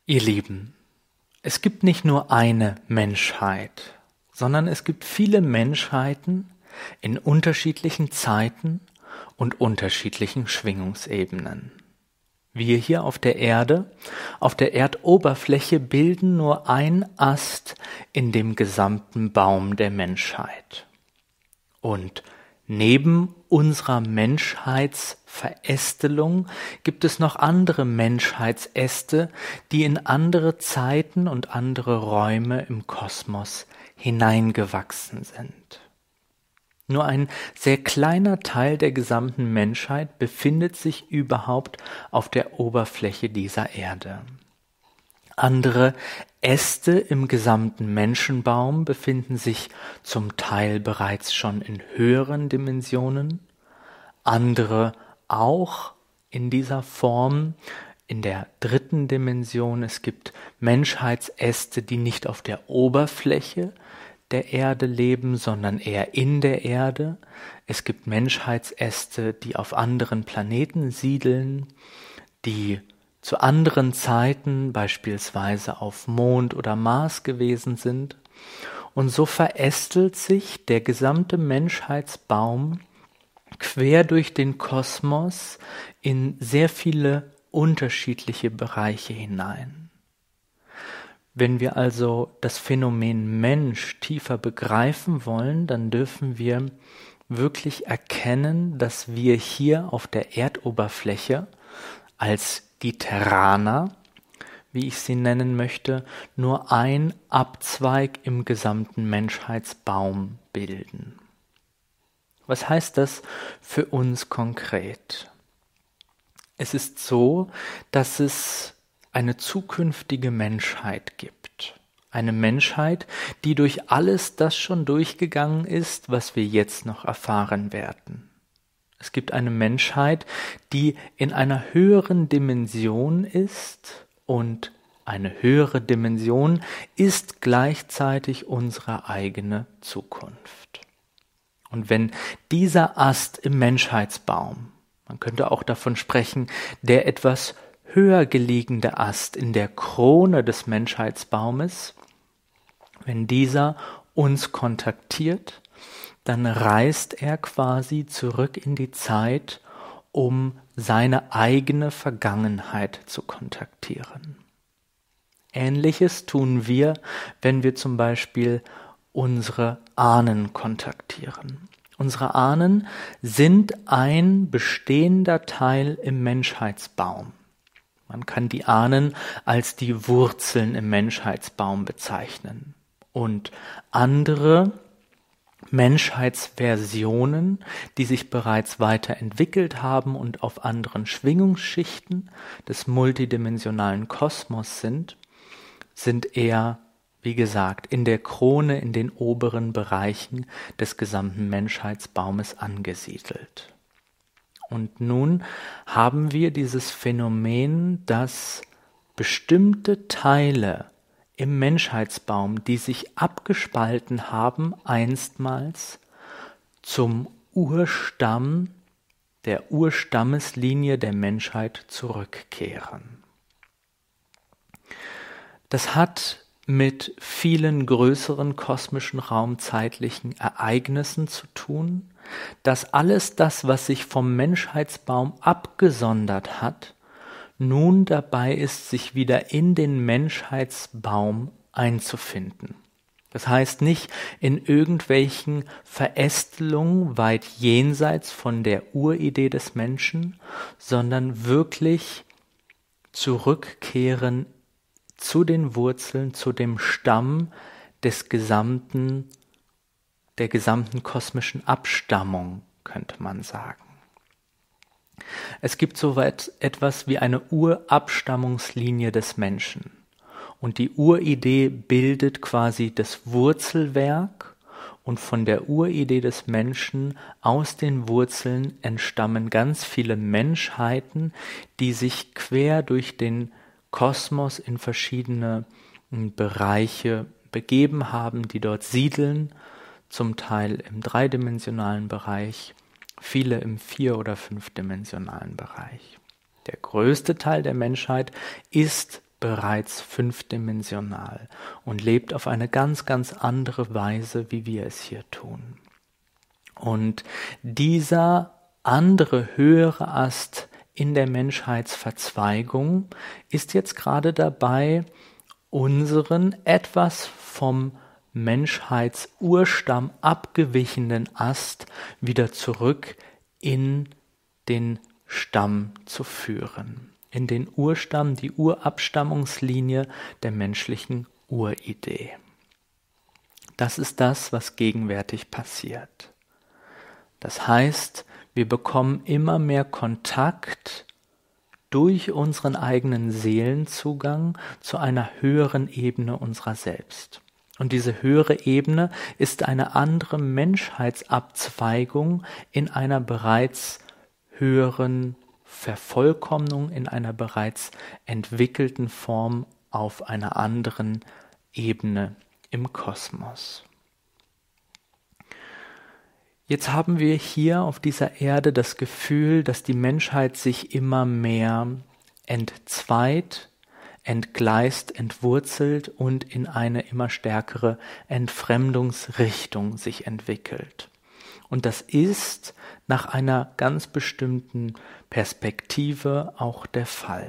Ihr Lieben, es gibt nicht nur eine Menschheit, sondern es gibt viele Menschheiten in unterschiedlichen Zeiten und unterschiedlichen Schwingungsebenen. Wir hier auf der Erde, auf der Erdoberfläche bilden nur ein Ast in dem gesamten Baum der Menschheit. Und neben unserer Menschheitsverästelung gibt es noch andere Menschheitsäste, die in andere Zeiten und andere Räume im Kosmos hineingewachsen sind. Nur ein sehr kleiner Teil der gesamten Menschheit befindet sich überhaupt auf der Oberfläche dieser Erde. Andere Äste im gesamten Menschenbaum befinden sich zum Teil bereits schon in höheren Dimensionen, andere auch in dieser Form, in der dritten Dimension. Es gibt Menschheitsäste, die nicht auf der Oberfläche der Erde leben, sondern eher in der Erde. Es gibt Menschheitsäste, die auf anderen Planeten siedeln, die zu anderen Zeiten beispielsweise auf Mond oder Mars gewesen sind. Und so verästelt sich der gesamte Menschheitsbaum quer durch den Kosmos in sehr viele unterschiedliche Bereiche hinein. Wenn wir also das Phänomen Mensch tiefer begreifen wollen, dann dürfen wir wirklich erkennen, dass wir hier auf der Erdoberfläche als die Terraner, wie ich sie nennen möchte, nur ein Abzweig im gesamten Menschheitsbaum bilden. Was heißt das für uns konkret? Es ist so, dass es eine zukünftige Menschheit gibt. Eine Menschheit, die durch alles das schon durchgegangen ist, was wir jetzt noch erfahren werden. Es gibt eine Menschheit, die in einer höheren Dimension ist, und eine höhere Dimension ist gleichzeitig unsere eigene Zukunft. Und wenn dieser Ast im Menschheitsbaum, man könnte auch davon sprechen, der etwas höher gelegene Ast in der Krone des Menschheitsbaumes, wenn dieser uns kontaktiert, dann reist er quasi zurück in die Zeit, um seine eigene Vergangenheit zu kontaktieren. Ähnliches tun wir, wenn wir zum Beispiel unsere Ahnen kontaktieren. Unsere Ahnen sind ein bestehender Teil im Menschheitsbaum. Man kann die Ahnen als die Wurzeln im Menschheitsbaum bezeichnen. Und andere Menschheitsversionen, die sich bereits weiterentwickelt haben und auf anderen Schwingungsschichten des multidimensionalen Kosmos sind eher, wie gesagt, in der Krone, in den oberen Bereichen des gesamten Menschheitsbaumes angesiedelt. Und nun haben wir dieses Phänomen, dass bestimmte Teile im Menschheitsbaum, die sich abgespalten haben, einstmals zum Urstamm, der Urstammeslinie der Menschheit zurückkehren. Das hat mit vielen größeren kosmischen raumzeitlichen Ereignissen zu tun, dass alles das, was sich vom Menschheitsbaum abgesondert hat, nun dabei ist, sich wieder in den Menschheitsbaum einzufinden. Das heißt nicht in irgendwelchen Verästelungen weit jenseits von der Uridee des Menschen, sondern wirklich zurückkehren zu den Wurzeln, zu dem Stamm der gesamten kosmischen Abstammung, könnte man sagen. Es gibt so etwas wie eine Urabstammungslinie des Menschen. Und die Uridee bildet quasi das Wurzelwerk, und von der Uridee des Menschen aus den Wurzeln entstammen ganz viele Menschheiten, die sich quer durch den Kosmos in verschiedene Bereiche begeben haben, die dort siedeln, zum Teil im dreidimensionalen Bereich, viele im vier- oder fünfdimensionalen Bereich. Der größte Teil der Menschheit ist bereits fünfdimensional und lebt auf eine ganz, ganz andere Weise, wie wir es hier tun. Und dieser andere, höhere Ast in der Menschheitsverzweigung ist jetzt gerade dabei, unseren etwas vom Menschheitsurstamm abgewichenen Ast wieder zurück in den Stamm zu führen. In den Urstamm, die Urabstammungslinie der menschlichen Uridee. Das ist das, was gegenwärtig passiert. Das heißt, wir bekommen immer mehr Kontakt durch unseren eigenen Seelenzugang zu einer höheren Ebene unserer selbst. Und diese höhere Ebene ist eine andere Menschheitsabzweigung in einer bereits höheren Vervollkommnung, in einer bereits entwickelten Form auf einer anderen Ebene im Kosmos. Jetzt haben wir hier auf dieser Erde das Gefühl, dass die Menschheit sich immer mehr entzweit, entgleist, entwurzelt und in eine immer stärkere Entfremdungsrichtung sich entwickelt. Und das ist nach einer ganz bestimmten Perspektive auch der Fall.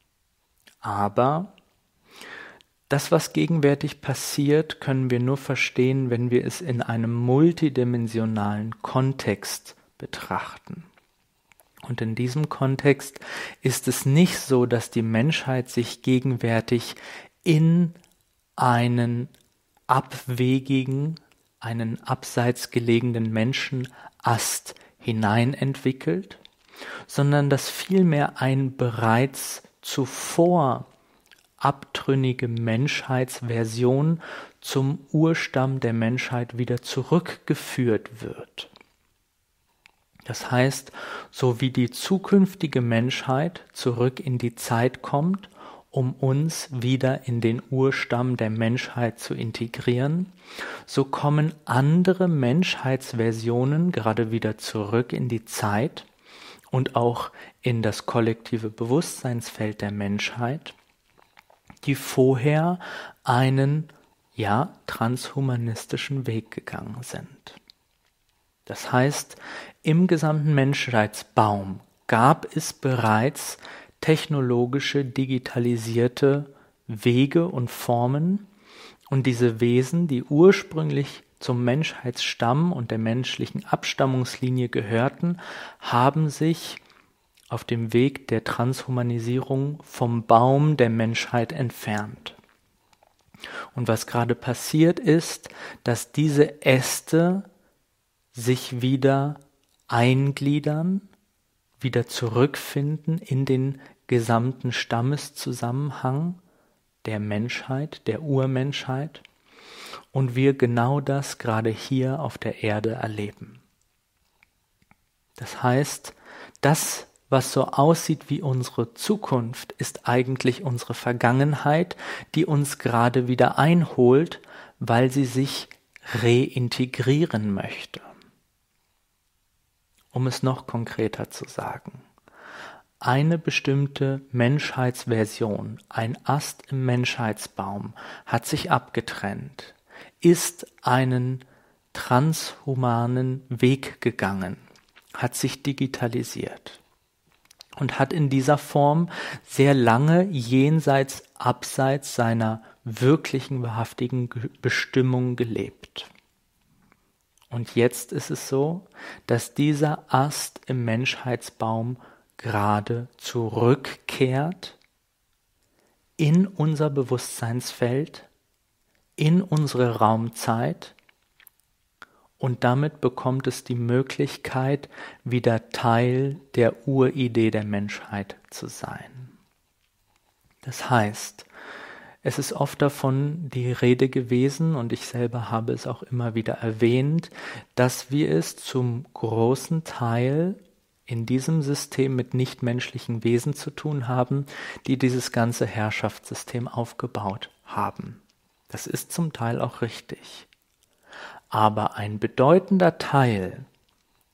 Aber das, was gegenwärtig passiert, können wir nur verstehen, wenn wir es in einem multidimensionalen Kontext betrachten. Und in diesem Kontext ist es nicht so, dass die Menschheit sich gegenwärtig in einen abwegigen, einen abseits gelegenen Menschenast hineinentwickelt, sondern dass vielmehr ein bereits zuvor abtrünnige Menschheitsversion zum Urstamm der Menschheit wieder zurückgeführt wird. Das heißt, so wie die zukünftige Menschheit zurück in die Zeit kommt, um uns wieder in den Urstamm der Menschheit zu integrieren, so kommen andere Menschheitsversionen gerade wieder zurück in die Zeit und auch in das kollektive Bewusstseinsfeld der Menschheit, die vorher einen, transhumanistischen Weg gegangen sind. Das heißt, im gesamten Menschheitsbaum gab es bereits technologische, digitalisierte Wege und Formen, und diese Wesen, die ursprünglich zum Menschheitsstamm und der menschlichen Abstammungslinie gehörten, haben sich auf dem Weg der Transhumanisierung vom Baum der Menschheit entfernt. Und was gerade passiert ist, dass diese Äste sich wieder eingliedern, wieder zurückfinden in den gesamten Stammeszusammenhang der Menschheit, der Urmenschheit, und wir genau das gerade hier auf der Erde erleben. Das heißt, das, was so aussieht wie unsere Zukunft, ist eigentlich unsere Vergangenheit, die uns gerade wieder einholt, weil sie sich reintegrieren möchte. Um es noch konkreter zu sagen: Eine bestimmte Menschheitsversion, ein Ast im Menschheitsbaum, hat sich abgetrennt, ist einen transhumanen Weg gegangen, hat sich digitalisiert und hat in dieser Form sehr lange jenseits, abseits seiner wirklichen, wahrhaftigen Bestimmung gelebt. Und jetzt ist es so, dass dieser Ast im Menschheitsbaum gerade zurückkehrt in unser Bewusstseinsfeld, in unsere Raumzeit, und damit bekommt es die Möglichkeit, wieder Teil der Uridee der Menschheit zu sein. Das heißt, es ist oft davon die Rede gewesen, und ich selber habe es auch immer wieder erwähnt, dass wir es zum großen Teil in diesem System mit nichtmenschlichen Wesen zu tun haben, die dieses ganze Herrschaftssystem aufgebaut haben. Das ist zum Teil auch richtig. Aber ein bedeutender Teil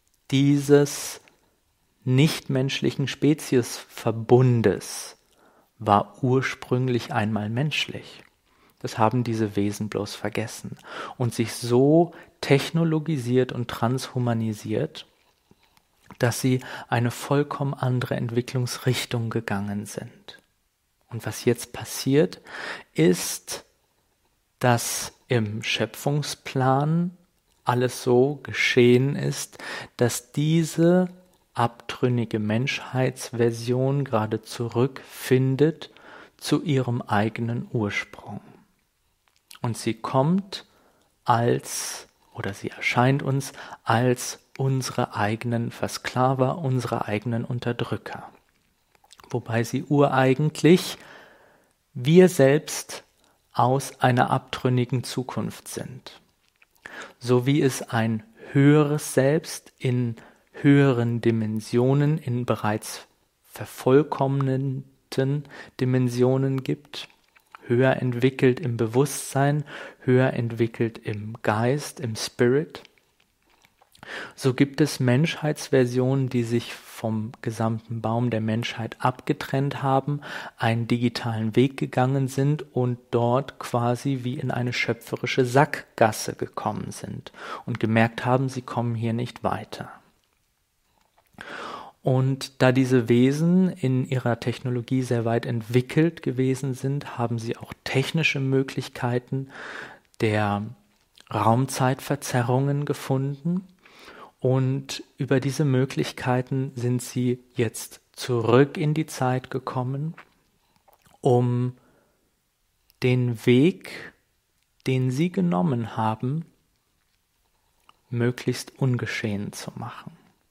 dieses nichtmenschlichen Speziesverbundes war ursprünglich einmal menschlich. Das haben diese Wesen bloß vergessen und sich so technologisiert und transhumanisiert, dass sie eine vollkommen andere Entwicklungsrichtung gegangen sind. Und was jetzt passiert, ist, dass im Schöpfungsplan alles so geschehen ist, dass diese abtrünnige Menschheitsversion gerade zurückfindet zu ihrem eigenen Ursprung. Und sie kommt sie erscheint uns als unsere eigenen Versklaver, unsere eigenen Unterdrücker. Wobei sie ureigentlich wir selbst aus einer abtrünnigen Zukunft sind. So wie es ein höheres Selbst in höheren Dimensionen, in bereits vervollkommneten Dimensionen gibt, höher entwickelt im Bewusstsein, höher entwickelt im Geist, im Spirit. So gibt es Menschheitsversionen, die sich vom gesamten Baum der Menschheit abgetrennt haben, einen digitalen Weg gegangen sind und dort quasi wie in eine schöpferische Sackgasse gekommen sind und gemerkt haben, sie kommen hier nicht weiter. Und da diese Wesen in ihrer Technologie sehr weit entwickelt gewesen sind, haben sie auch technische Möglichkeiten der Raumzeitverzerrungen gefunden. Und über diese Möglichkeiten sind sie jetzt zurück in die Zeit gekommen, um den Weg, den sie genommen haben, möglichst ungeschehen zu machen.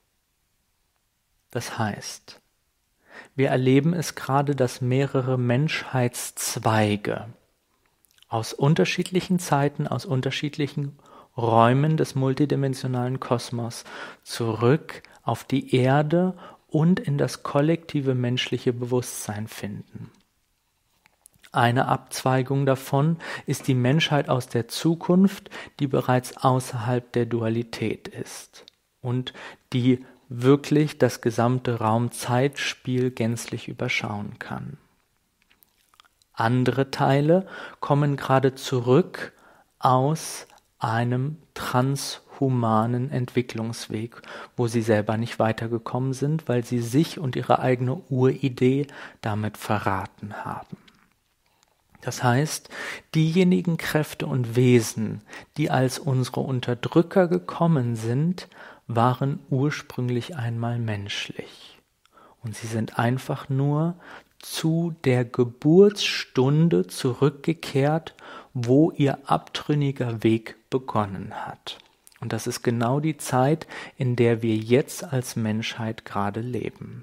Das heißt, wir erleben es gerade, dass mehrere Menschheitszweige aus unterschiedlichen Zeiten, aus unterschiedlichen Räumen des multidimensionalen Kosmos zurück auf die Erde und in das kollektive menschliche Bewusstsein finden. Eine Abzweigung davon ist die Menschheit aus der Zukunft, die bereits außerhalb der Dualität ist und die wirklich das gesamte Raum-Zeit-Spiel gänzlich überschauen kann. Andere Teile kommen gerade zurück aus einem transhumanen Entwicklungsweg, wo sie selber nicht weitergekommen sind, weil sie sich und ihre eigene Uridee damit verraten haben. Das heißt, diejenigen Kräfte und Wesen, die als unsere Unterdrücker gekommen sind, waren ursprünglich einmal menschlich. Und sie sind einfach nur zu der Geburtsstunde zurückgekehrt, wo ihr abtrünniger Weg begonnen hat. Und das ist genau die Zeit, in der wir jetzt als Menschheit gerade leben.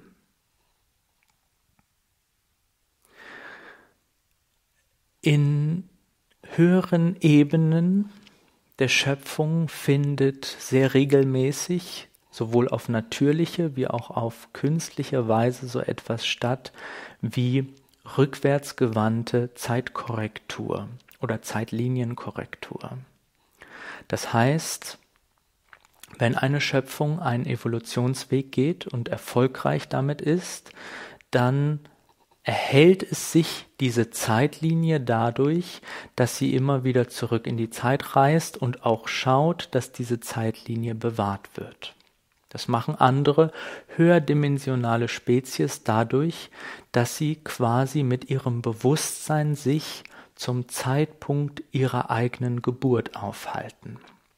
In höheren Ebenen der Schöpfung findet sehr regelmäßig, sowohl auf natürliche wie auch auf künstliche Weise so etwas statt wie rückwärtsgewandte Zeitkorrektur oder Zeitlinienkorrektur. Das heißt, wenn eine Schöpfung einen Evolutionsweg geht und erfolgreich damit ist, dann erhält es sich diese Zeitlinie dadurch, dass sie immer wieder zurück in die Zeit reist und auch schaut, dass diese Zeitlinie bewahrt wird. Das machen andere höherdimensionale Spezies dadurch, dass sie quasi mit ihrem Bewusstsein sich zum Zeitpunkt ihrer eigenen Geburt aufhalten.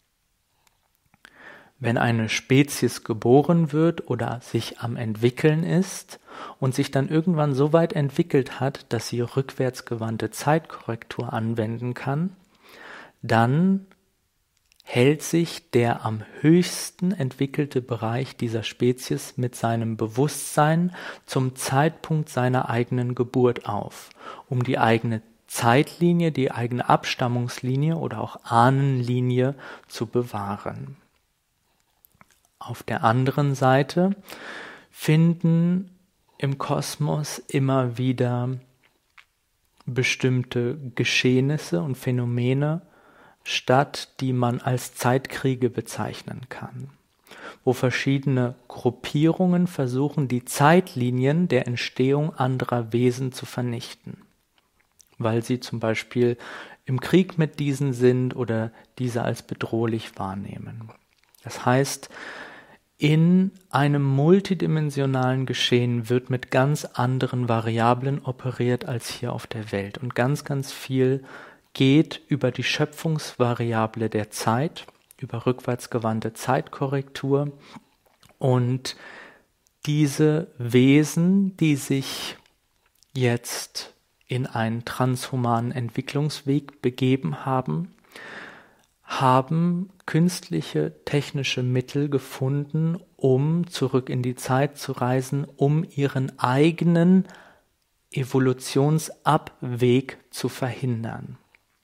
Wenn eine Spezies geboren wird oder sich am entwickeln ist und sich dann irgendwann so weit entwickelt hat, dass sie rückwärtsgewandte Zeitkorrektur anwenden kann, dann hält sich der am höchsten entwickelte Bereich dieser Spezies mit seinem Bewusstsein zum Zeitpunkt seiner eigenen Geburt auf, um die eigene Zeitlinie, die eigene Abstammungslinie oder auch Ahnenlinie zu bewahren. Auf der anderen Seite finden im Kosmos immer wieder bestimmte Geschehnisse und Phänomene statt, die man als Zeitkriege bezeichnen kann. wo verschiedene Gruppierungen versuchen, die Zeitlinien der Entstehung anderer Wesen zu vernichten, weil sie zum Beispiel im Krieg mit diesen sind oder diese als bedrohlich wahrnehmen. Das heißt, in einem multidimensionalen Geschehen wird mit ganz anderen Variablen operiert als hier auf der Welt. Und ganz, ganz viel geht über die Schöpfungsvariable der Zeit, über rückwärtsgewandte Zeitkorrektur. Und diese Wesen, die sich jetzt in einen transhumanen Entwicklungsweg begeben haben, haben künstliche technische Mittel gefunden, um zurück in die Zeit zu reisen, um ihren eigenen Evolutionsabweg zu verhindern.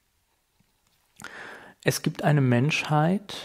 Es gibt eine Menschheit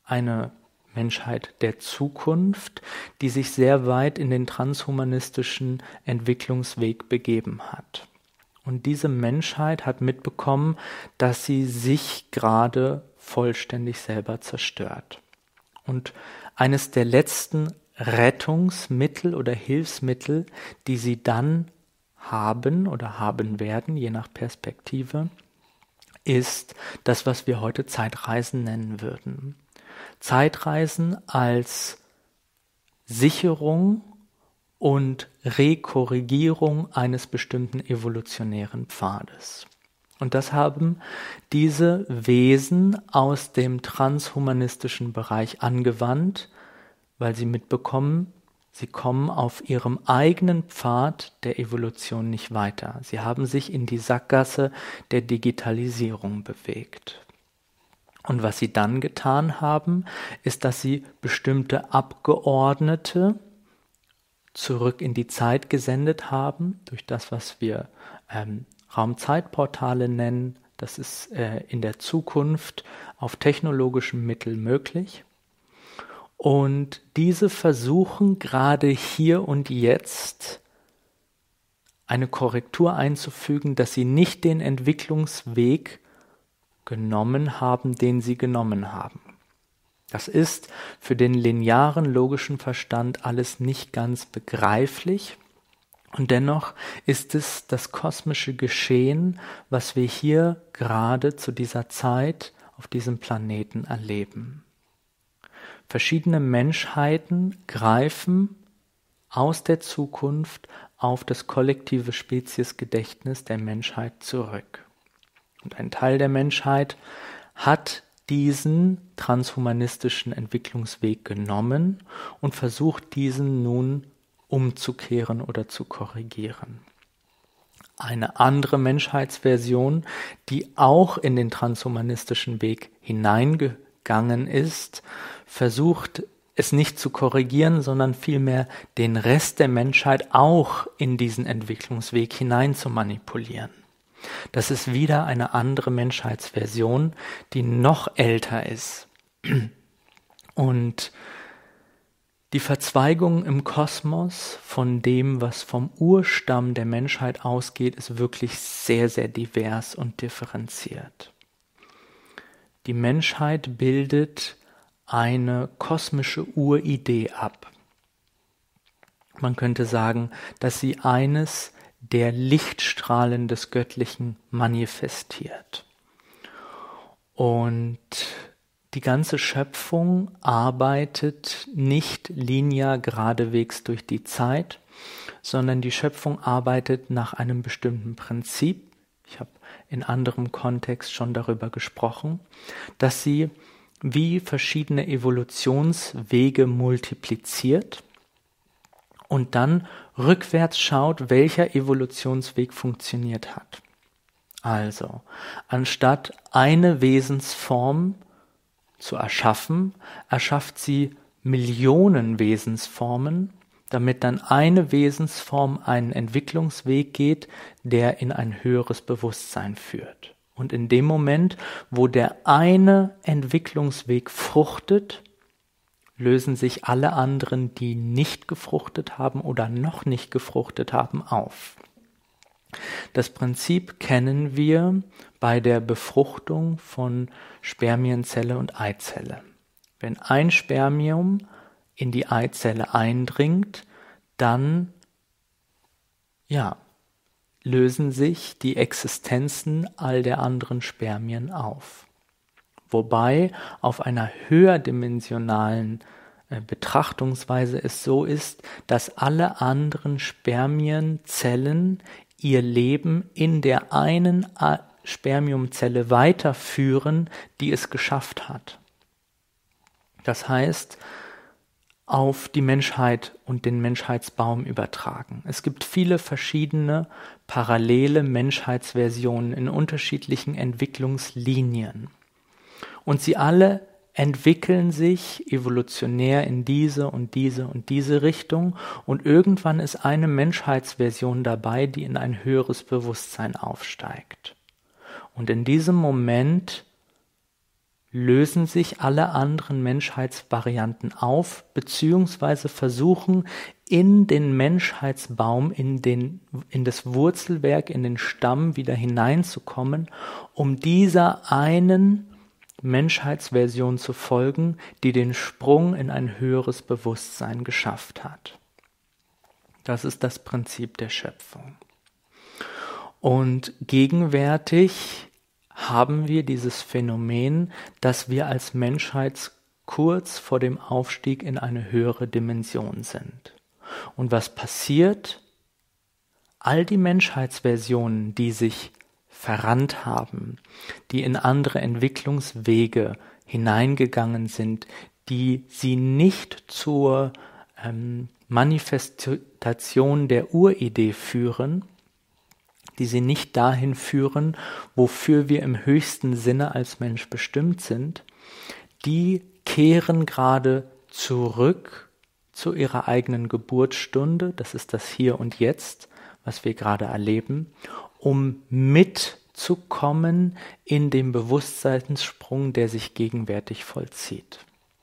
der Zukunft, die sich sehr weit in den transhumanistischen Entwicklungsweg begeben hat. Und diese Menschheit hat mitbekommen, dass sie sich gerade vollständig selber zerstört. Und eines der letzten Rettungsmittel oder Hilfsmittel, die sie dann haben oder haben werden, je nach Perspektive, ist das, was wir heute Zeitreisen nennen würden. Zeitreisen als Sicherung und Rekorrigierung eines bestimmten evolutionären Pfades. Und das haben diese Wesen aus dem transhumanistischen Bereich angewandt, weil sie mitbekommen, sie kommen auf ihrem eigenen Pfad der Evolution nicht weiter. Sie haben sich in die Sackgasse der Digitalisierung bewegt. Und was sie dann getan haben, ist, dass sie bestimmte Abgeordnete zurück in die Zeit gesendet haben, durch das, was wir Raumzeitportale nennen. Das ist in der Zukunft auf technologischen Mitteln möglich. Und diese versuchen gerade hier und jetzt eine Korrektur einzufügen, dass sie nicht den Entwicklungsweg genommen haben, den sie genommen haben. Das ist für den linearen logischen Verstand alles nicht ganz begreiflich. Und dennoch ist es das kosmische Geschehen, was wir hier gerade zu dieser Zeit auf diesem Planeten erleben. Verschiedene Menschheiten greifen aus der Zukunft auf das kollektive Speziesgedächtnis der Menschheit zurück. Und ein Teil der Menschheit hat diesen transhumanistischen Entwicklungsweg genommen und versucht, diesen nun umzukehren oder zu korrigieren. Eine andere Menschheitsversion, die auch in den transhumanistischen Weg hineingegangen ist, versucht es nicht zu korrigieren, sondern vielmehr den Rest der Menschheit auch in diesen Entwicklungsweg hinein zu manipulieren. Das ist wieder eine andere Menschheitsversion, die noch älter ist. Und die Verzweigung im Kosmos von dem, was vom Urstamm der Menschheit ausgeht, ist wirklich sehr, sehr divers und differenziert. Die Menschheit bildet eine kosmische Uridee ab. Man könnte sagen, dass sie eines der Lichtstrahlen des Göttlichen manifestiert. Und die ganze Schöpfung arbeitet nicht linear geradewegs durch die Zeit, sondern die Schöpfung arbeitet nach einem bestimmten Prinzip. Ich habe in anderem Kontext schon darüber gesprochen, dass sie wie verschiedene Evolutionswege multipliziert und dann rückwärts schaut, welcher Evolutionsweg funktioniert hat. Also, anstatt eine Wesensform zu erschaffen, erschafft sie Millionen Wesensformen, damit dann eine Wesensform einen Entwicklungsweg geht, der in ein höheres Bewusstsein führt. Und in dem Moment, wo der eine Entwicklungsweg fruchtet, lösen sich alle anderen, die nicht gefruchtet haben oder noch nicht gefruchtet haben, auf. Das Prinzip kennen wir bei der Befruchtung von Spermienzelle und Eizelle. Wenn ein Spermium in die Eizelle eindringt, dann lösen sich die Existenzen all der anderen Spermien auf. Wobei auf einer höherdimensionalen Betrachtungsweise es so ist, dass alle anderen Spermienzellen ihr Leben in der einen Spermiumzelle weiterführen, die es geschafft hat. Das heißt, auf die Menschheit und den Menschheitsbaum übertragen. Es gibt viele verschiedene parallele Menschheitsversionen in unterschiedlichen Entwicklungslinien. Und sie alle entwickeln sich evolutionär in diese und diese und diese Richtung, und irgendwann ist eine Menschheitsversion dabei, die in ein höheres Bewusstsein aufsteigt. Und in diesem Moment lösen sich alle anderen Menschheitsvarianten auf, beziehungsweise versuchen in den Menschheitsbaum, in das Wurzelwerk, in den Stamm wieder hineinzukommen, um dieser einen Menschheitsversion zu folgen, die den Sprung in ein höheres Bewusstsein geschafft hat. Das ist das Prinzip der Schöpfung. Und gegenwärtig haben wir dieses Phänomen, dass wir als Menschheit kurz vor dem Aufstieg in eine höhere Dimension sind. Und was passiert? All die Menschheitsversionen, die sich verrannt haben, die in andere Entwicklungswege hineingegangen sind, die sie nicht zur Manifestation der Uridee führen, die sie nicht dahin führen, wofür wir im höchsten Sinne als Mensch bestimmt sind, die kehren gerade zurück zu ihrer eigenen Geburtsstunde, das ist das Hier und Jetzt, was wir gerade erleben, um mitzukommen in dem Bewusstseinssprung, der sich gegenwärtig vollzieht.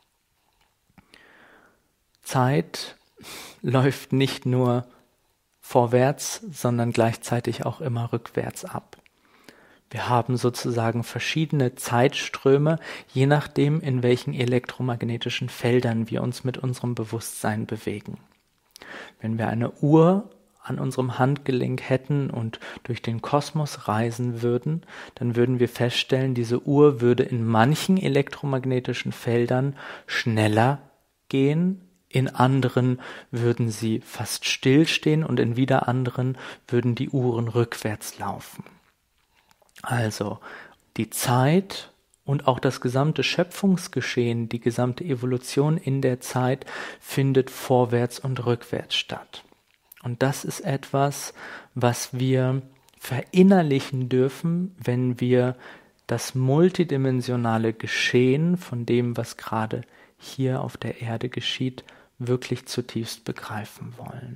Zeit läuft nicht nur vorwärts, sondern gleichzeitig auch immer rückwärts ab. Wir haben sozusagen verschiedene Zeitströme, je nachdem, in welchen elektromagnetischen Feldern wir uns mit unserem Bewusstsein bewegen. Wenn wir eine Uhr an unserem Handgelenk hätten und durch den Kosmos reisen würden, dann würden wir feststellen, diese Uhr würde in manchen elektromagnetischen Feldern schneller gehen, in anderen würden sie fast stillstehen und in wieder anderen würden die Uhren rückwärts laufen. Also die Zeit und auch das gesamte Schöpfungsgeschehen, die gesamte Evolution in der Zeit findet vorwärts und rückwärts statt. Und das ist etwas, was wir verinnerlichen dürfen, wenn wir das multidimensionale Geschehen von dem, was gerade hier auf der Erde geschieht, wirklich zutiefst begreifen wollen.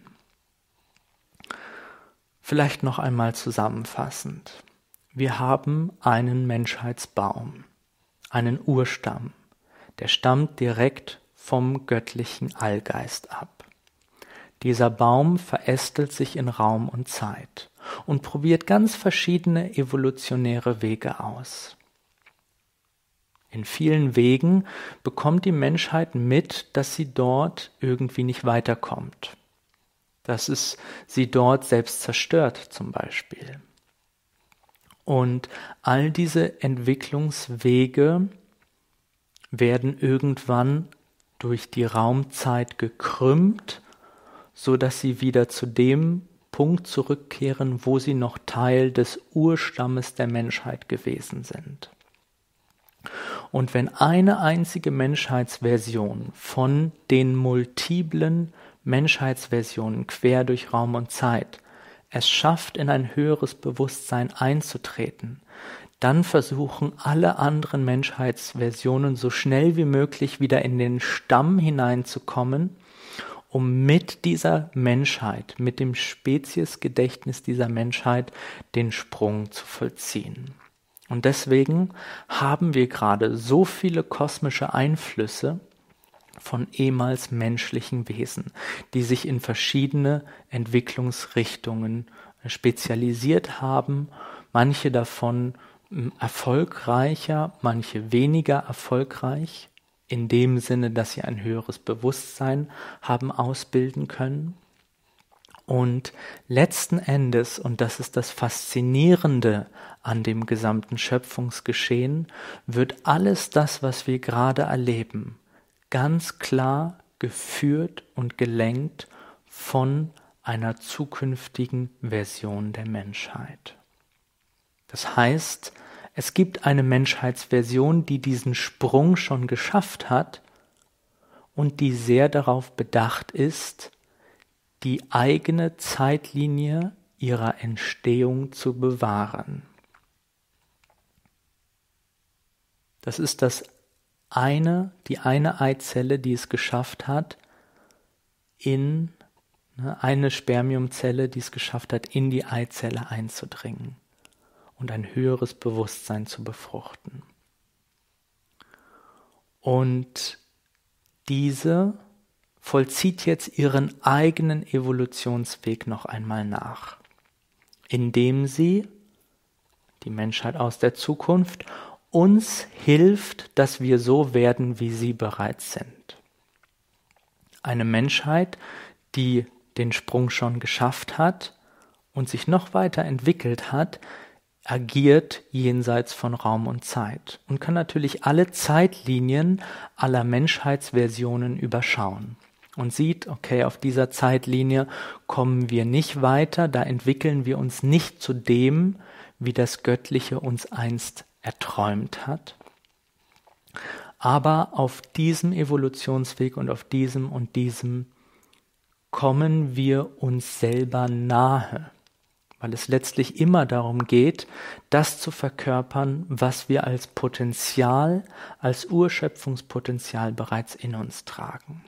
Vielleicht noch einmal zusammenfassend. Wir haben einen Menschheitsbaum, einen Urstamm, der stammt direkt vom göttlichen Allgeist ab. Dieser Baum verästelt sich in Raum und Zeit und probiert ganz verschiedene evolutionäre Wege aus. In vielen Wegen bekommt die Menschheit mit, dass sie dort irgendwie nicht weiterkommt. Dass es sie dort selbst zerstört zum Beispiel. Und all diese Entwicklungswege werden irgendwann durch die Raumzeit gekrümmt, so dass sie wieder zu dem Punkt zurückkehren, wo sie noch Teil des Urstammes der Menschheit gewesen sind. Und wenn eine einzige Menschheitsversion von den multiplen Menschheitsversionen quer durch Raum und Zeit es schafft, in ein höheres Bewusstsein einzutreten, dann versuchen alle anderen Menschheitsversionen so schnell wie möglich wieder in den Stamm hineinzukommen, um mit dieser Menschheit, mit dem Speziesgedächtnis dieser Menschheit den Sprung zu vollziehen. Und deswegen haben wir gerade so viele kosmische Einflüsse von ehemals menschlichen Wesen, die sich in verschiedene Entwicklungsrichtungen spezialisiert haben, manche davon erfolgreicher, manche weniger erfolgreich in dem Sinne, dass sie ein höheres Bewusstsein haben ausbilden können. Und letzten Endes, und das ist das Faszinierende an dem gesamten Schöpfungsgeschehen, wird alles das, was wir gerade erleben, ganz klar geführt und gelenkt von einer zukünftigen Version der Menschheit. Das heißt, es gibt eine Menschheitsversion, die diesen Sprung schon geschafft hat und die sehr darauf bedacht ist, die eigene Zeitlinie ihrer Entstehung zu bewahren. Das ist die eine Eizelle, die es geschafft hat, eine Spermiumzelle, die es geschafft hat, in die Eizelle einzudringen und ein höheres Bewusstsein zu befruchten. Und diese vollzieht jetzt ihren eigenen Evolutionsweg noch einmal nach, indem sie, die Menschheit aus der Zukunft, uns hilft, dass wir so werden, wie sie bereits sind. Eine Menschheit, die den Sprung schon geschafft hat und sich noch weiter entwickelt hat, agiert jenseits von Raum und Zeit und kann natürlich alle Zeitlinien aller Menschheitsversionen überschauen und sieht, okay, auf dieser Zeitlinie kommen wir nicht weiter, da entwickeln wir uns nicht zu dem, wie das Göttliche uns einst erträumt hat. Aber auf diesem Evolutionsweg und auf diesem und diesem kommen wir uns selber nahe, weil es letztlich immer darum geht, das zu verkörpern, was wir als Potenzial, als Urschöpfungspotenzial bereits in uns tragen.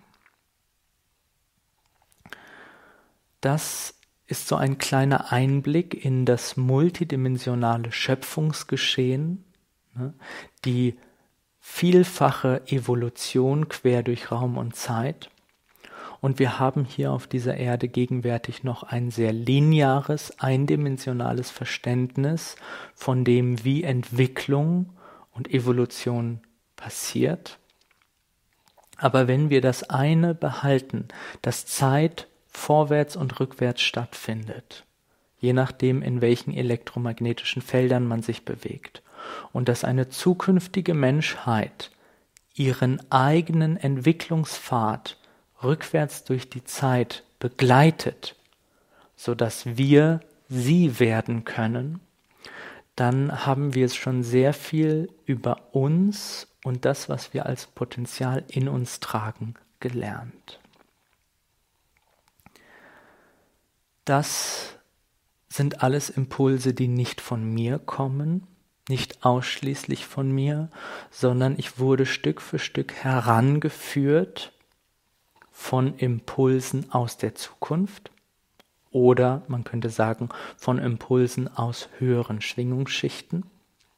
Das ist so ein kleiner Einblick in das multidimensionale Schöpfungsgeschehen, die vielfache Evolution quer durch Raum und Zeit. Und wir haben hier auf dieser Erde gegenwärtig noch ein sehr lineares, eindimensionales Verständnis von dem, wie Entwicklung und Evolution passiert. Aber wenn wir das eine behalten, dass Zeit vorwärts und rückwärts stattfindet, je nachdem, in welchen elektromagnetischen Feldern man sich bewegt, und dass eine zukünftige Menschheit ihren eigenen Entwicklungspfad rückwärts durch die Zeit begleitet, sodass wir sie werden können, dann haben wir es schon sehr viel über uns und das, was wir als Potenzial in uns tragen, gelernt. Das sind alles Impulse, die nicht von mir kommen, nicht ausschließlich von mir, sondern ich wurde Stück für Stück herangeführt von Impulsen aus der Zukunft oder man könnte sagen von Impulsen aus höheren Schwingungsschichten.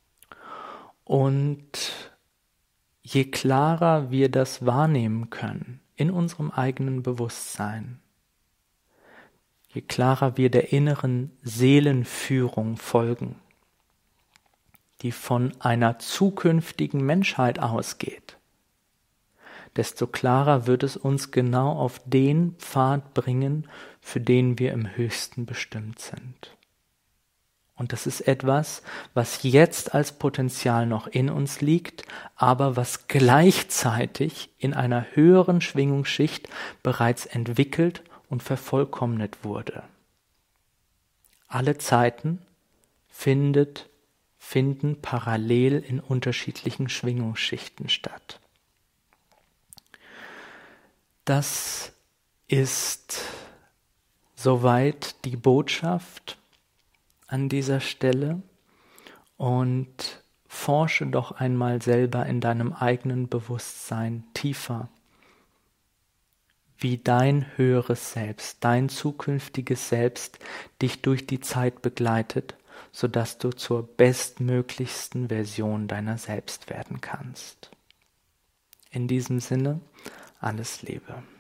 Und je klarer wir das wahrnehmen können in unserem eigenen Bewusstsein, je klarer wir der inneren Seelenführung folgen, die von einer zukünftigen Menschheit ausgeht, desto klarer wird es uns genau auf den Pfad bringen, für den wir im Höchsten bestimmt sind. Und das ist etwas, was jetzt als Potenzial noch in uns liegt, aber was gleichzeitig in einer höheren Schwingungsschicht bereits entwickelt und vervollkommnet wurde. Alle Zeiten finden parallel in unterschiedlichen Schwingungsschichten statt. Das ist soweit die Botschaft an dieser Stelle und forsche doch einmal selber in deinem eigenen Bewusstsein tiefer, wie dein höheres Selbst, dein zukünftiges Selbst dich durch die Zeit begleitet, sodass du zur bestmöglichsten Version deiner selbst werden kannst. In diesem Sinne, alles Liebe.